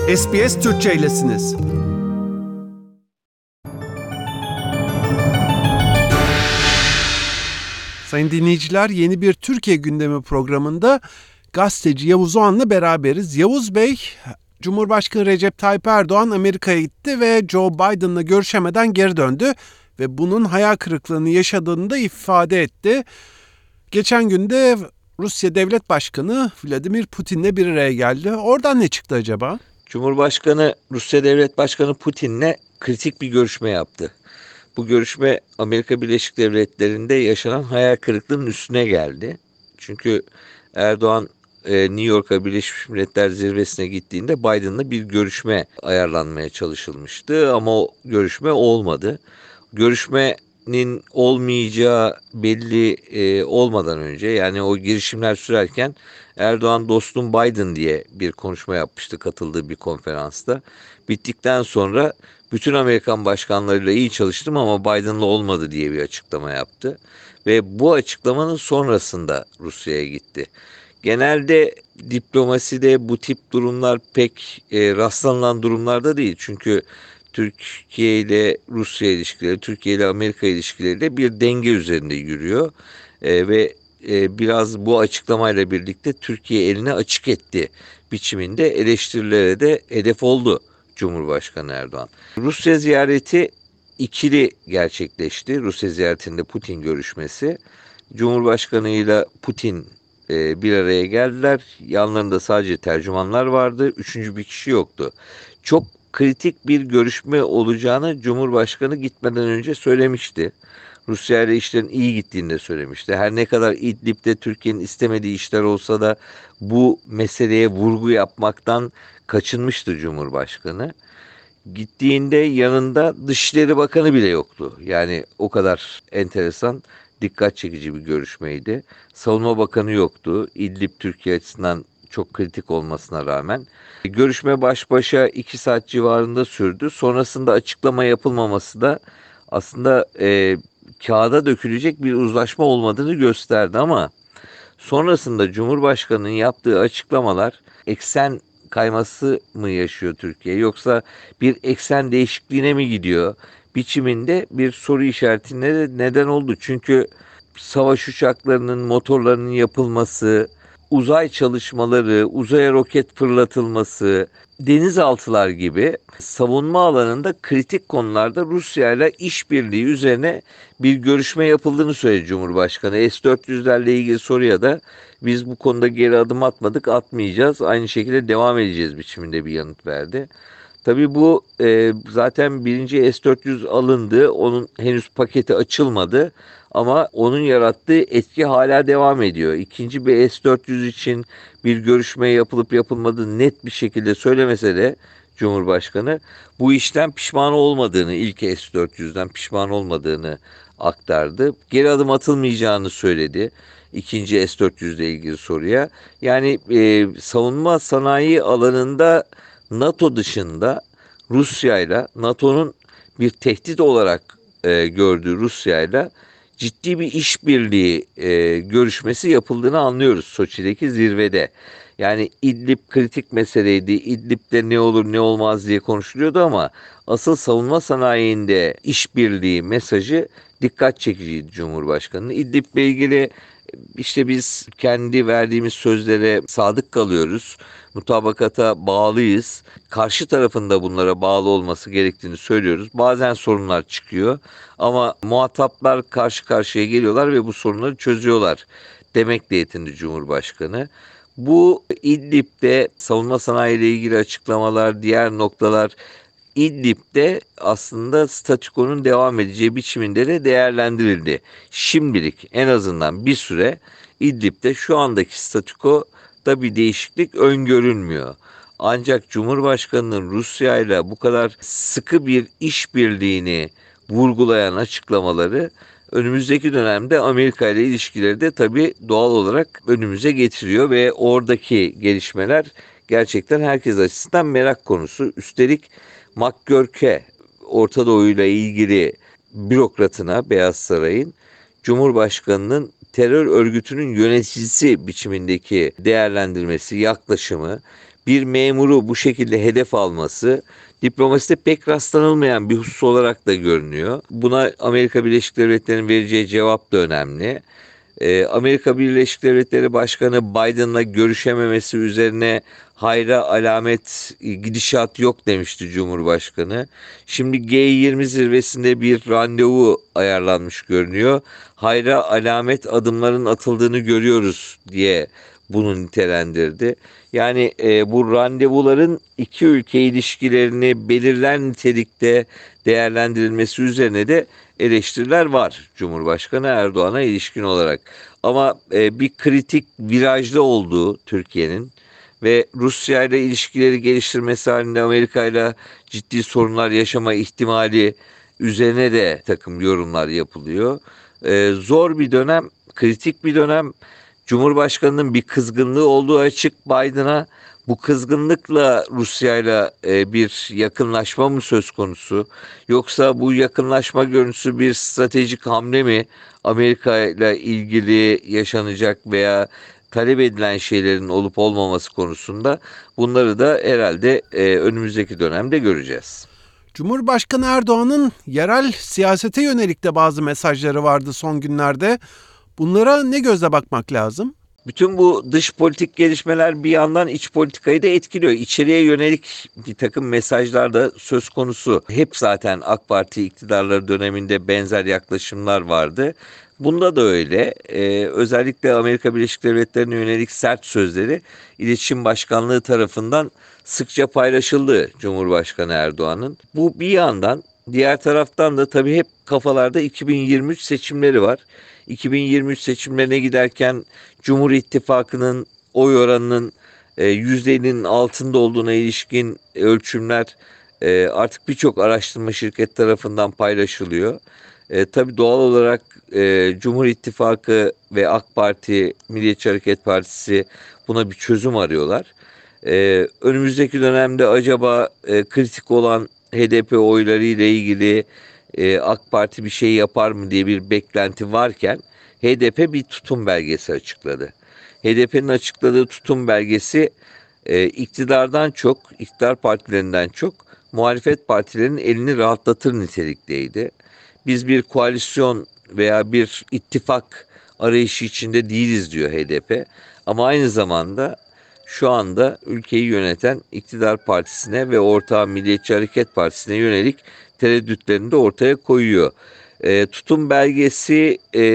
SBS Türkçe'ylesiniz. Sayın dinleyiciler, yeni bir Türkiye gündemi programında gazeteci Yavuz Oğan'la beraberiz. Yavuz Bey, Cumhurbaşkanı Recep Tayyip Erdoğan Amerika'ya gitti ve Joe Biden'la görüşemeden geri döndü ve bunun hayal kırıklığını yaşadığını da ifade etti. Geçen günde Rusya Devlet Başkanı Vladimir Putin'le bir araya geldi. Oradan ne çıktı acaba? Cumhurbaşkanı Rusya Devlet Başkanı Putin'le kritik bir görüşme yaptı. Bu görüşme Amerika Birleşik Devletleri'nde yaşanan hayal kırıklığının üstüne geldi. Çünkü Erdoğan New York'a Birleşmiş Milletler Zirvesi'ne gittiğinde Biden'la bir görüşme ayarlanmaya çalışılmıştı ama o görüşme olmadı. Görüşmenin olmayacağı belli olmadan önce, yani o girişimler sürerken Erdoğan dostum Biden diye bir konuşma yapmıştı katıldığı bir konferansta. Bittikten sonra bütün Amerikan başkanlarıyla iyi çalıştım ama Biden'la olmadı diye bir açıklama yaptı. Ve bu açıklamanın sonrasında Rusya'ya gitti. Genelde diplomaside bu tip durumlar pek rastlanılan durumlarda değil. Çünkü Türkiye ile Rusya ilişkileri, Türkiye ile Amerika ilişkileri de bir denge üzerinde yürüyor. Biraz bu açıklamayla birlikte Türkiye elini açık etti biçiminde eleştirilere de hedef oldu Cumhurbaşkanı Erdoğan. Rusya ziyareti ikili gerçekleşti. Rusya ziyaretinde Putin görüşmesi. Cumhurbaşkanı ile Putin bir araya geldiler. Yanlarında sadece tercümanlar vardı. Üçüncü bir kişi yoktu. Çok kritik bir görüşme olacağını Cumhurbaşkanı gitmeden önce söylemişti. Rusya ile işlerin iyi gittiğini de söylemişti. Her ne kadar İdlib'de Türkiye'nin istemediği işler olsa da bu meseleye vurgu yapmaktan kaçınmıştı Cumhurbaşkanı. Gittiğinde yanında Dışişleri Bakanı bile yoktu. Yani o kadar enteresan, dikkat çekici bir görüşmeydi. Savunma Bakanı yoktu. İdlib Türkiye açısından çok kritik olmasına rağmen. Görüşme baş başa 2 saat civarında sürdü. Sonrasında açıklama yapılmaması da aslında kağıda dökülecek bir uzlaşma olmadığını gösterdi ama sonrasında Cumhurbaşkanı'nın yaptığı açıklamalar eksen kayması mı yaşıyor Türkiye, yoksa bir eksen değişikliğine mi gidiyor biçiminde bir soru işaretine de neden oldu. Çünkü savaş uçaklarının motorlarının yapılması, uzay çalışmaları, uzaya roket fırlatılması, denizaltılar gibi savunma alanında kritik konularda Rusya ile işbirliği üzerine bir görüşme yapıldığını söyledi Cumhurbaşkanı. S-400'lerle ilgili soruya da biz bu konuda geri adım atmadık, atmayacağız, aynı şekilde devam edeceğiz biçiminde bir yanıt verdi. Tabii bu zaten birinci S-400 alındı, onun henüz paketi açılmadı ama onun yarattığı etki hala devam ediyor. İkinci bir S-400 için bir görüşme yapılıp yapılmadığı net bir şekilde söylemese de Cumhurbaşkanı bu işten pişman olmadığını, ilk S-400'den pişman olmadığını aktardı. Geri adım atılmayacağını söyledi ikinci S-400 ile ilgili soruya. Yani savunma sanayi alanında NATO dışında Rusya'yla, NATO'nun bir tehdit olarak gördüğü Rusya'yla ciddi bir işbirliği görüşmesi yapıldığını anlıyoruz Soçi'deki zirvede. Yani İdlib kritik meseleydi. İdlib'de ne olur ne olmaz diye konuşuluyordu ama asıl savunma sanayinde işbirliği mesajı dikkat çekiciydi Cumhurbaşkanı'nın. İdlib'le ilgili işte biz kendi verdiğimiz sözlere sadık kalıyoruz. Mutabakata bağlıyız. Karşı tarafında bunlara bağlı olması gerektiğini söylüyoruz. Bazen sorunlar çıkıyor ama muhataplar karşı karşıya geliyorlar ve bu sorunları çözüyorlar demekle yetindi Cumhurbaşkanı. Bu İdlib'de savunma sanayi ile ilgili açıklamalar, diğer noktalar İdlib'de aslında statükonun devam edeceği biçiminde de değerlendirildi. Şimdilik en azından bir süre İdlib'de şu andaki statükoda bir değişiklik öngörülmüyor. Ancak Cumhurbaşkanı'nın Rusya ile bu kadar sıkı bir işbirliğini vurgulayan açıklamaları önümüzdeki dönemde Amerika ile ilişkileri de tabii doğal olarak önümüze getiriyor ve oradaki gelişmeler gerçekten herkes açısından merak konusu. Üstelik McGurk'e, Orta Doğu ile ilgili bürokratına Beyaz Saray'ın Cumhurbaşkanı'nın terör örgütünün yöneticisi biçimindeki değerlendirmesi, yaklaşımı bir memuru bu şekilde hedef alması diplomaside pek rastlanılmayan bir husus olarak da görünüyor. Buna Amerika Birleşik Devletleri'nin vereceği cevap da önemli. Amerika Birleşik Devletleri Başkanı Biden'la görüşememesi üzerine hayra alamet gidişat yok demişti Cumhurbaşkanı. Şimdi G20 zirvesinde bir randevu ayarlanmış görünüyor. Hayra alamet adımların atıldığını görüyoruz diye bunu nitelendirdi. Yani bu randevuların iki ülke ilişkilerini belirler nitelikte değerlendirilmesi üzerine de eleştiriler var Cumhurbaşkanı Erdoğan'a ilişkin olarak. Ama bir kritik virajda olduğu Türkiye'nin ve Rusya ile ilişkileri geliştirmesi halinde Amerika ile ciddi sorunlar yaşama ihtimali üzerine de takım yorumlar yapılıyor. Zor bir dönem, kritik bir dönem. Cumhurbaşkanının bir kızgınlığı olduğu açık Biden'a. Bu kızgınlıkla Rusya'yla bir yakınlaşma mı söz konusu? Yoksa bu yakınlaşma görüntüsü bir stratejik hamle mi? Amerika ile ilgili yaşanacak veya talep edilen şeylerin olup olmaması konusunda bunları da herhalde önümüzdeki dönemde göreceğiz. Cumhurbaşkanı Erdoğan'ın yerel siyasete yönelik de bazı mesajları vardı son günlerde. Bunlara ne gözle bakmak lazım? Bütün bu dış politik gelişmeler bir yandan iç politikayı da etkiliyor. İçeriye yönelik bir takım mesajlar da söz konusu. Hep zaten AK Parti iktidarları döneminde benzer yaklaşımlar vardı. Bunda da öyle. Özellikle Amerika Birleşik Devletleri'ne yönelik sert sözleri İletişim Başkanlığı tarafından sıkça paylaşıldı Cumhurbaşkanı Erdoğan'ın. Bu bir yandan, diğer taraftan da tabii hep kafalarda 2023 seçimleri var. 2023 seçimlerine giderken Cumhur İttifakı'nın oy oranının %50'nin altında olduğuna ilişkin ölçümler artık birçok araştırma şirket tarafından paylaşılıyor. Tabii doğal olarak Cumhur İttifakı ve AK Parti, Milliyetçi Hareket Partisi buna bir çözüm arıyorlar. Önümüzdeki dönemde acaba kritik olan HDP oyları ile ilgili AK Parti bir şey yapar mı diye bir beklenti varken HDP bir tutum belgesi açıkladı. HDP'nin açıkladığı tutum belgesi iktidardan çok, iktidar partilerinden çok muhalefet partilerinin elini rahatlatır nitelikteydi. Biz bir koalisyon veya bir ittifak arayışı içinde değiliz diyor HDP. Ama aynı zamanda şu anda ülkeyi yöneten iktidar partisine ve ortağı Milliyetçi Hareket Partisi'ne yönelik tereddütlerini de ortaya koyuyor. Tutum belgesi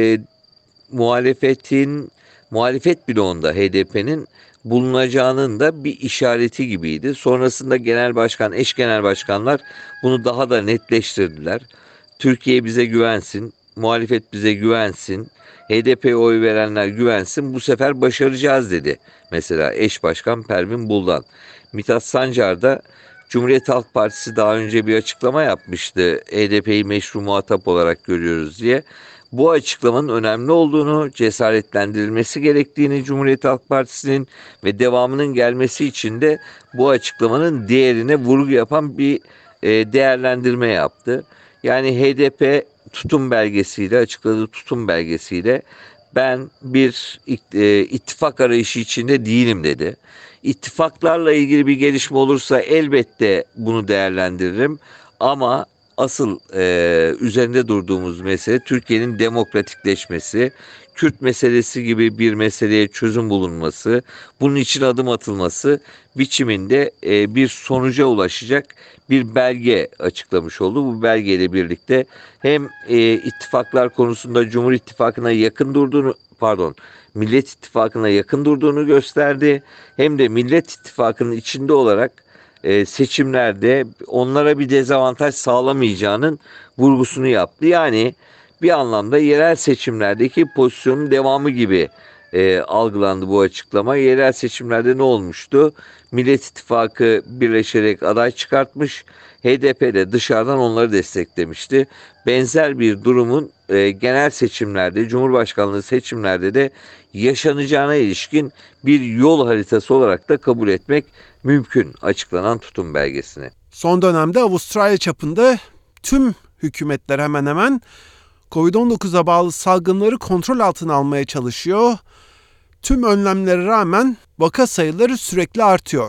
muhalefet bloğunda HDP'nin bulunacağının da bir işareti gibiydi. Sonrasında genel başkan, eş genel başkanlar bunu daha da netleştirdiler. Türkiye bize güvensin, muhalefet bize güvensin, HDP'ye oy verenler güvensin, bu sefer başaracağız dedi. Mesela eş başkan Pervin Buldan. Mithat Sancar da Cumhuriyet Halk Partisi daha önce bir açıklama yapmıştı. HDP'yi meşru muhatap olarak görüyoruz diye. Bu açıklamanın önemli olduğunu, cesaretlendirilmesi gerektiğini Cumhuriyet Halk Partisi'nin ve devamının gelmesi için de bu açıklamanın değerine vurgu yapan bir değerlendirme yaptı. Yani HDP tutum belgesiyle, açıkladığı tutum belgesiyle ben bir ittifak arayışı içinde değilim dedi. İttifaklarla ilgili bir gelişme olursa elbette bunu değerlendiririm ama asıl üzerinde durduğumuz mesele Türkiye'nin demokratikleşmesi, Kürt meselesi gibi bir meseleye çözüm bulunması, bunun için adım atılması biçiminde bir sonuca ulaşacak bir belge açıklamış oldu. Bu belgeyle birlikte hem ittifaklar konusunda Cumhur İttifakı'na yakın durduğunu, Millet İttifakı'na yakın durduğunu gösterdi. Hem de Millet İttifakı'nın içinde olarak seçimlerde onlara bir dezavantaj sağlamayacağının vurgusunu yaptı. Yani bir anlamda yerel seçimlerdeki pozisyonun devamı gibi algılandı bu açıklama. Yerel seçimlerde ne olmuştu? Millet İttifakı birleşerek aday çıkartmış. HDP de dışarıdan onları desteklemişti. Benzer bir durumun genel seçimlerde, Cumhurbaşkanlığı seçimlerde de yaşanacağına ilişkin bir yol haritası olarak da kabul etmek mümkün açıklanan tutum belgesini. Son dönemde Avustralya çapında tüm hükümetler hemen hemen Covid-19'a bağlı salgınları kontrol altına almaya çalışıyor. Tüm önlemlere rağmen vaka sayıları sürekli artıyor.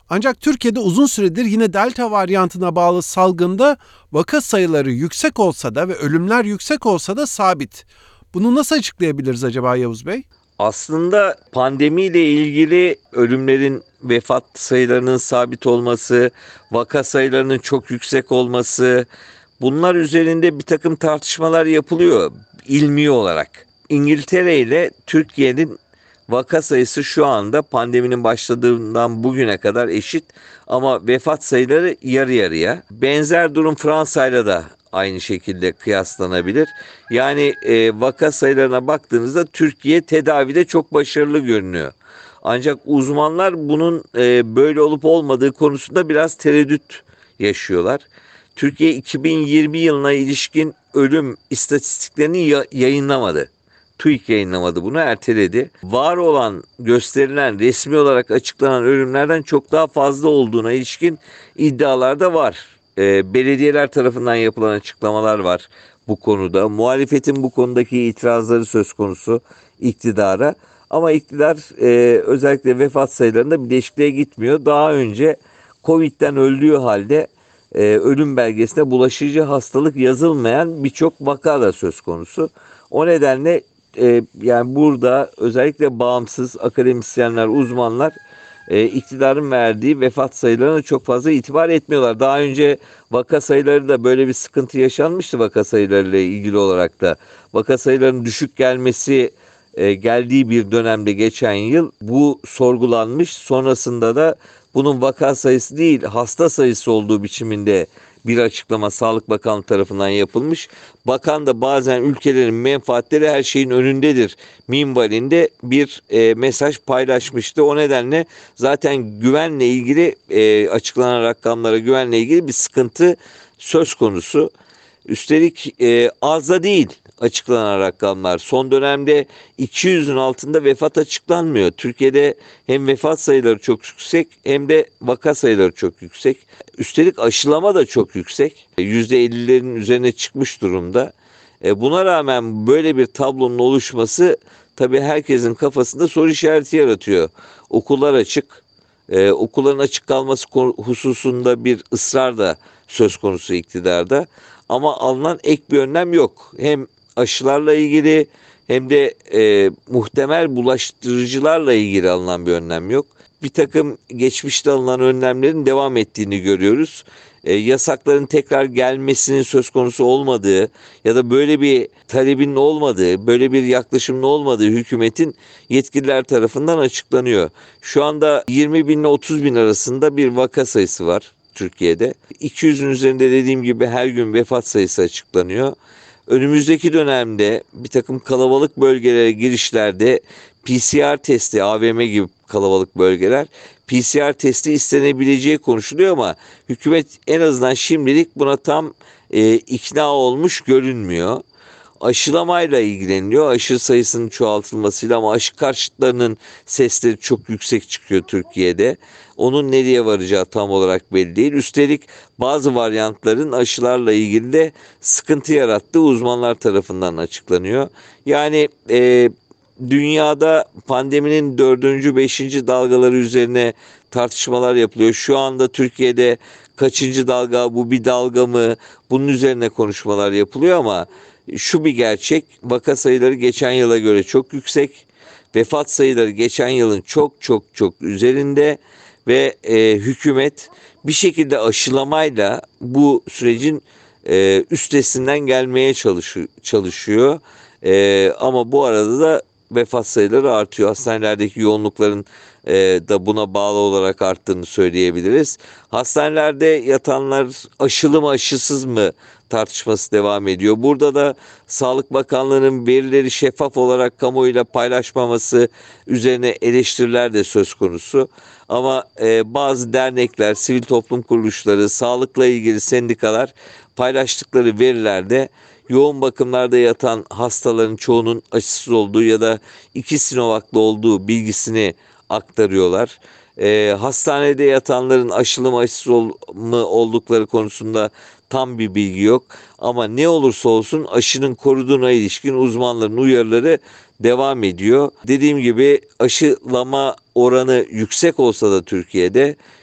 Ancak Türkiye'de uzun süredir yine Delta varyantına bağlı salgında vaka sayıları yüksek olsa da ve ölümler yüksek olsa da sabit. Bunu nasıl açıklayabiliriz acaba Yavuz Bey? Aslında pandemiyle ilgili ölümlerin, vefat sayılarının sabit olması, vaka sayılarının çok yüksek olması, bunlar üzerinde bir takım tartışmalar yapılıyor ilmi olarak. İngiltere ile Türkiye'nin vaka sayısı şu anda pandeminin başladığından bugüne kadar eşit ama vefat sayıları yarı yarıya. Benzer durum Fransa'yla da aynı şekilde kıyaslanabilir. Yani vaka sayılarına baktığınızda Türkiye tedavide çok başarılı görünüyor. Ancak uzmanlar bunun böyle olup olmadığı konusunda biraz tereddüt yaşıyorlar. Türkiye 2020 yılına ilişkin ölüm istatistiklerini yayınlamadı. TÜİK yayınlamadı, bunu erteledi. Var olan, gösterilen, resmi olarak açıklanan ölümlerden çok daha fazla olduğuna ilişkin iddialar da var. Belediyeler tarafından yapılan açıklamalar var bu konuda. Muhalefetin bu konudaki itirazları söz konusu iktidara. Ama iktidar özellikle vefat sayılarında bir değişikliğe gitmiyor. Daha önce Covid'den öldüğü halde ölüm belgesine bulaşıcı hastalık yazılmayan birçok vaka da söz konusu. O nedenle yani burada özellikle bağımsız akademisyenler, uzmanlar iktidarın verdiği vefat sayılarına çok fazla itibar etmiyorlar. Daha önce vaka sayıları da böyle bir sıkıntı yaşanmıştı vaka sayılarıyla ilgili olarak da. Vaka sayılarının düşük geldiği bir dönemde geçen yıl bu sorgulanmış. Sonrasında da bunun vaka sayısı değil hasta sayısı olduğu biçiminde bir açıklama Sağlık Bakanlığı tarafından yapılmış. Bakan da bazen ülkelerin menfaatleri her şeyin önündedir minvalinde bir mesaj paylaşmıştı. O nedenle zaten güvenle ilgili açıklanan rakamlara güvenle ilgili bir sıkıntı söz konusu. Üstelik az da değil açıklanan rakamlar. Son dönemde 200'ün altında vefat açıklanmıyor. Türkiye'de hem vefat sayıları çok yüksek hem de vaka sayıları çok yüksek. Üstelik aşılama da çok yüksek. %50'lerin üzerine çıkmış durumda. Buna rağmen böyle bir tablonun oluşması tabii herkesin kafasında soru işareti yaratıyor. Okullar açık. Okulların açık kalması hususunda bir ısrar da söz konusu iktidarda. Ama alınan ek bir önlem yok. Hem aşılarla ilgili hem de muhtemel bulaştırıcılarla ilgili alınan bir önlem yok. Bir takım geçmişte alınan önlemlerin devam ettiğini görüyoruz. Yasakların tekrar gelmesinin söz konusu olmadığı ya da böyle bir talebin olmadığı, böyle bir yaklaşımın olmadığı hükümetin yetkililer tarafından açıklanıyor. Şu anda 20 bin ile 30 bin arasında bir vaka sayısı var Türkiye'de. 200'ün üzerinde dediğim gibi her gün vefat sayısı açıklanıyor. Önümüzdeki dönemde bir takım kalabalık bölgelere girişlerde PCR testi, AVM gibi kalabalık bölgeler, PCR testi istenebileceği konuşuluyor ama hükümet en azından şimdilik buna tam ikna olmuş görünmüyor. Aşılamayla ilgileniyor. Aşı sayısının çoğaltılmasıyla ama aşı karşıtlarının sesleri çok yüksek çıkıyor Türkiye'de. Onun nereye varacağı tam olarak belli değil. Üstelik bazı varyantların aşılarla ilgili de sıkıntı yarattığı uzmanlar tarafından açıklanıyor. Yani dünyada pandeminin 4. 5. dalgaları üzerine tartışmalar yapılıyor. Şu anda Türkiye'de kaçıncı dalga, bu bir dalga mı? Bunun üzerine konuşmalar yapılıyor ama şu bir gerçek, vaka sayıları geçen yıla göre çok yüksek. Vefat sayıları geçen yılın çok çok çok üzerinde ve hükümet bir şekilde aşılamayla bu sürecin üstesinden gelmeye çalışıyor. Ama bu arada da vefat sayıları artıyor. Hastanelerdeki yoğunlukların da buna bağlı olarak arttığını söyleyebiliriz. Hastanelerde yatanlar aşılı mı aşısız mı tartışması devam ediyor. Burada da Sağlık Bakanlığı'nın verileri şeffaf olarak kamuoyuyla paylaşmaması üzerine eleştiriler de söz konusu. Ama bazı dernekler, sivil toplum kuruluşları, sağlıkla ilgili sendikalar paylaştıkları verilerde yoğun bakımlarda yatan hastaların çoğunun aşısız olduğu ya da 2 Sinovac'lı olduğu bilgisini aktarıyorlar. Hastanede yatanların aşılı mı aşısız mı oldukları konusunda tam bir bilgi yok. Ama ne olursa olsun aşının koruduğuna ilişkin uzmanların uyarıları devam ediyor. Dediğim gibi aşılama oranı yüksek olsa da Türkiye'de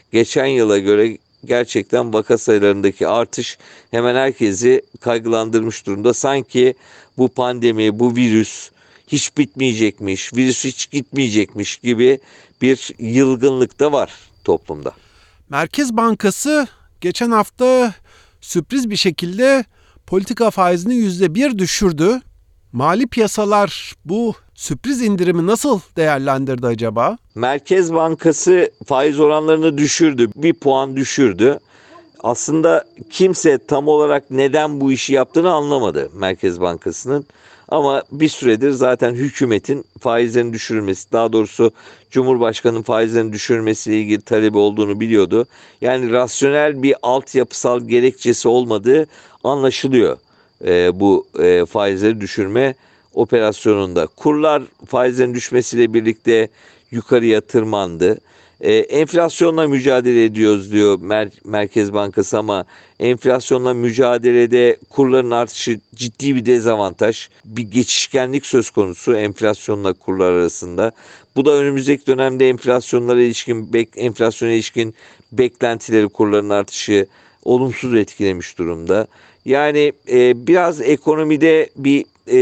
geçen yıla göre gerçekten vaka sayılarındaki artış hemen herkesi kaygılandırmış durumda. Sanki bu pandemi, bu virüs hiç bitmeyecekmiş, virüs hiç gitmeyecekmiş gibi bir yılgınlık da var toplumda. Merkez Bankası geçen hafta sürpriz bir şekilde politika faizini %1 düşürdü. Mali piyasalar bu sürpriz indirimi nasıl değerlendirdi acaba? Merkez Bankası faiz oranlarını düşürdü, bir puan düşürdü. Aslında kimse tam olarak neden bu işi yaptığını anlamadı Merkez Bankası'nın. Ama bir süredir zaten hükümetin faizlerini düşürülmesi, daha doğrusu Cumhurbaşkanı'nın faizlerini düşürmesiyle ilgili talebi olduğunu biliyordu. Yani rasyonel bir altyapısal gerekçesi olmadığı anlaşılıyor bu faizleri düşürme operasyonunda. Kurlar faizlerin düşmesiyle birlikte yukarıya tırmandı. Enflasyonla mücadele ediyoruz diyor Merkez Bankası ama enflasyonla mücadelede kurların artışı ciddi bir dezavantaj. Bir geçişkenlik söz konusu enflasyonla kurlar arasında. Bu da önümüzdeki dönemde enflasyona ilişkin beklentileri, kurların artışı olumsuz etkilemiş durumda. Yani biraz ekonomide bir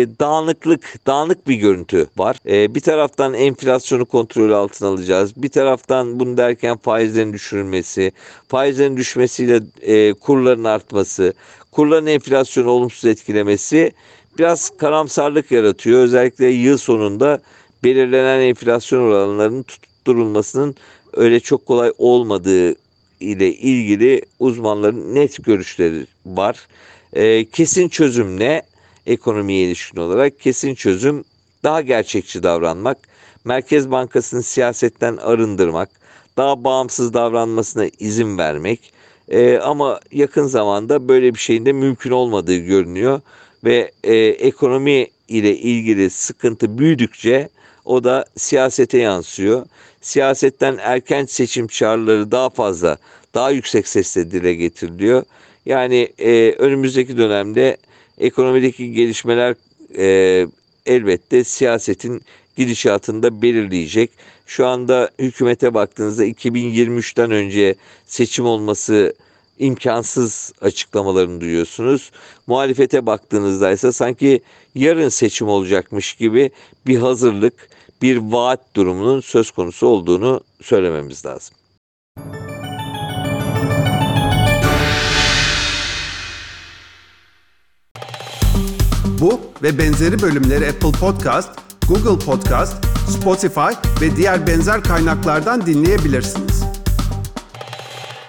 dağınık bir görüntü var. Bir taraftan enflasyonu kontrol altına alacağız. Bir taraftan bunu derken faizlerin düşürülmesi, faizlerin düşmesiyle kurların artması, kurların enflasyonu olumsuz etkilemesi biraz karamsarlık yaratıyor. Özellikle yıl sonunda belirlenen enflasyon oranlarının tutturulmasının öyle çok kolay olmadığı ile ilgili uzmanların net görüşleri var. Kesin çözüm ne? Ekonomiye ilişkin olarak kesin çözüm daha gerçekçi davranmak, Merkez Bankası'nı siyasetten arındırmak, daha bağımsız davranmasına izin vermek. Ama yakın zamanda böyle bir şeyin de mümkün olmadığı görünüyor ve ekonomi ile ilgili sıkıntı büyüdükçe o da siyasete yansıyor. Siyasetten erken seçim çağrıları daha yüksek sesle dile getiriliyor. Yani önümüzdeki dönemde ekonomideki gelişmeler elbette siyasetin gidişatında belirleyecek. Şu anda hükümete baktığınızda 2023'ten önce seçim olması imkansız açıklamalarını duyuyorsunuz. Muhalefete baktığınızda ise sanki yarın seçim olacakmış gibi bir hazırlık, bir vaat durumunun söz konusu olduğunu söylememiz lazım. Bu ve benzeri bölümleri Apple Podcast, Google Podcast, Spotify ve diğer benzer kaynaklardan dinleyebilirsin.